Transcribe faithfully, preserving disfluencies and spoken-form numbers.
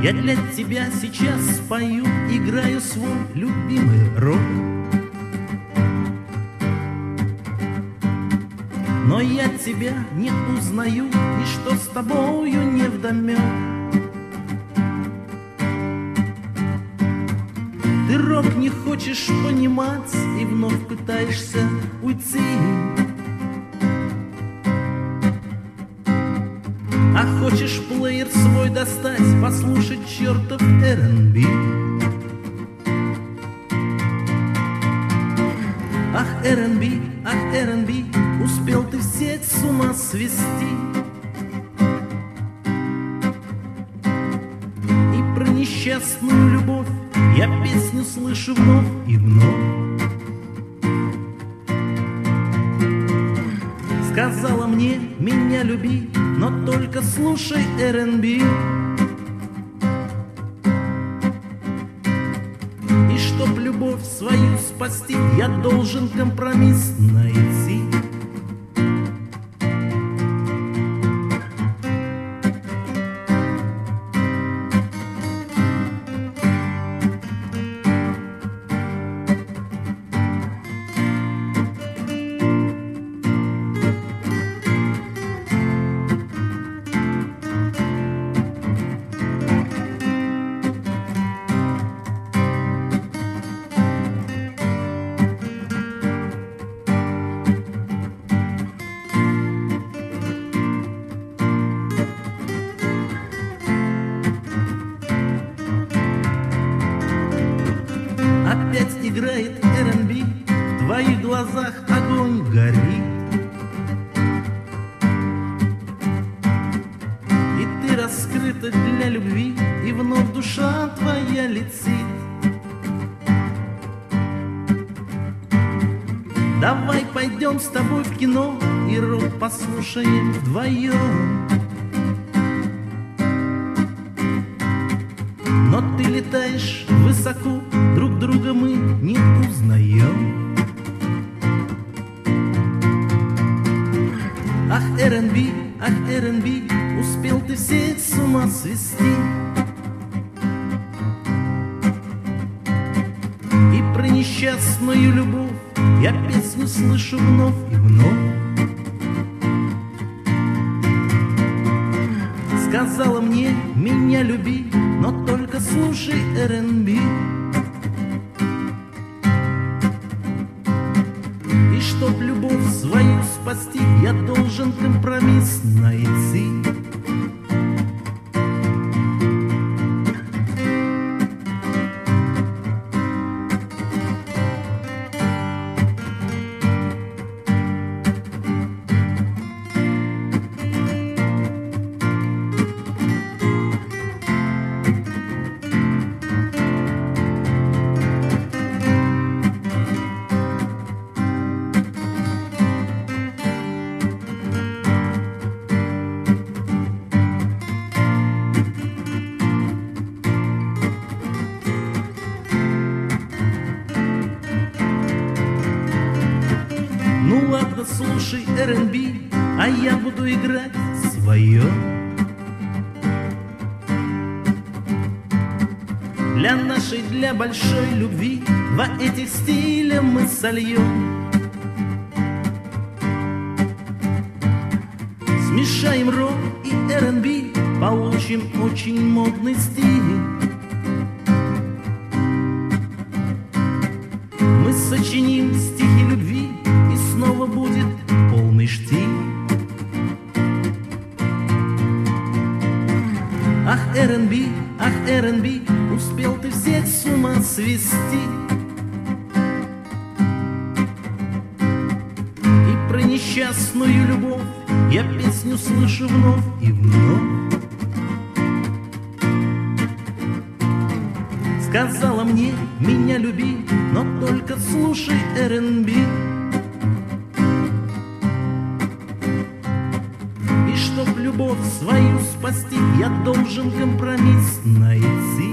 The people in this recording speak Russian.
Я для тебя сейчас спою, играю свой любимый рок. Но я тебя не узнаю, и что с тобою невдомек. Ты рок не хочешь понимать и вновь пытаешься уйти. А хочешь плеер свой достать, послушать чертов эр энд би. Ах, эр энд би, ах, эр энд би, успел ты всех с ума свести. И про несчастную любовь я песню слышу вновь и вновь. Сказала мне, меня люби, но только слушай эр энд би. И чтоб любовь свою спасти, я должен компромисс найти. Опять играет эр энд би, в твоих глазах огонь горит. И ты раскрыта для любви, и вновь душа твоя летит. Давай пойдем с тобой в кино и рок послушаем вдвоем. Но ты летаешь высоко, друг друга мы не узнаем. Ах, эр энд би, ах, эр энд би, успел ты всех с ума свести. И про несчастную любовь я песню слышу вновь и вновь. Сказала мне, меня люби, но только слушай эр энд би. И чтоб любовь свою спасти, я должен компромисс найти. Ну ладно, слушай эр энд би, а я буду играть свое. Для нашей, для большой любви два этих стиля мы сольем. Смешаем рок и эр энд би, получим очень модный стиль. Мы сочиним стихи любви, и снова будет полный штиль. Ах, эр энд би, ах, эр энд би, успел ты всех с ума свести. И про несчастную любовь я песню слышу вновь и вновь. Сказала мне, меня люби, но только слушай эр энд би. И чтоб любовь свою спасти, я должен компромисс найти.